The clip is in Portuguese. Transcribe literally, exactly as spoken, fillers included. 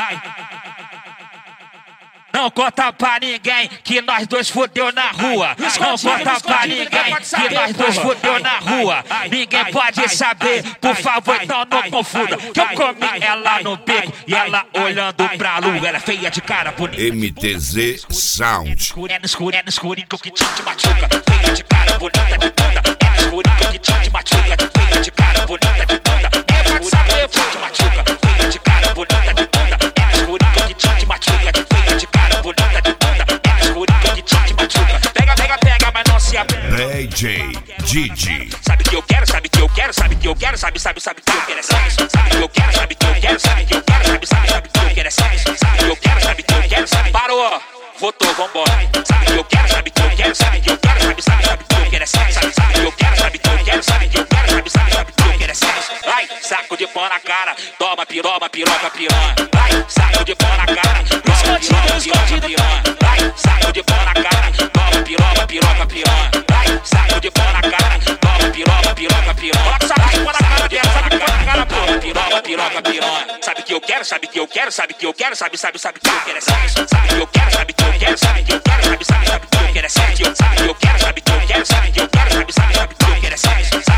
Não conta pra ninguém que nós dois fudeu na rua. Não conta pra ninguém que nós dois fudeu na rua. Ninguém pode saber, por favor, então não confunda. Que eu comi ela no beco e ela olhando pra lua. Ela é feia de cara bonita. M T Z Sound. É no escuro, é no escurinho que o que te machuca. Feia de cara bonita de bunda. É no escurinho que o que te machuca. Feia de cara bonita de bunda. É no escurinho que te machuca. Feia de cara bonita de bunda. É no escurinho que te machuca. Feia de cara bonita de bunda. É no escurinho que te machuca. Pega, pega, pega, mas não se abre. D J Didi. Sabe que eu quero, sabe que eu quero, sabe que eu quero, sabe, sabe, sabe que eu quero é sexo. Sabe que eu quero, sabe que eu quero, sabe que eu quero, sabe, sabe, sabe que eu quero é sexo. Sabe que eu quero, sabe que eu quero, sabe. Parou, votou, vambora. Sabe que eu quero, sabe que eu quero, sabe que eu quero, sabe, sabe, sabe que eu quero é sexo. Sabe, sabe que eu quero, sabe que eu quero, sabe que eu quero, sabe, sabe, sabe que eu quero é sexo. Vai, saco de pão na cara, toma piroba, piroca, piranha. Vai, saco de pão na cara, toma piroba, piroca, piranha. Vai, saco de pão na cara, toma piroba, piroca, piranha. Vai, saco de pão na cara, toma piroba, piroca, piranha. Coloca saco de pão na cara dela, saco de pão na cara, porra. Piroba, piroca, piranha. Sabe que eu quero, sabe que eu quero, sabe que eu quero, sabe, sabe, sabe que eu quero é sexo. Sabe que eu quero, sabe que eu quero, sabe que eu quero, sabe, sabe, sabe que eu quero é sexo. Sabe que eu quero, sabe que eu quero, sabe que eu quero, sabe, sabe, sabe que eu quero é sexo.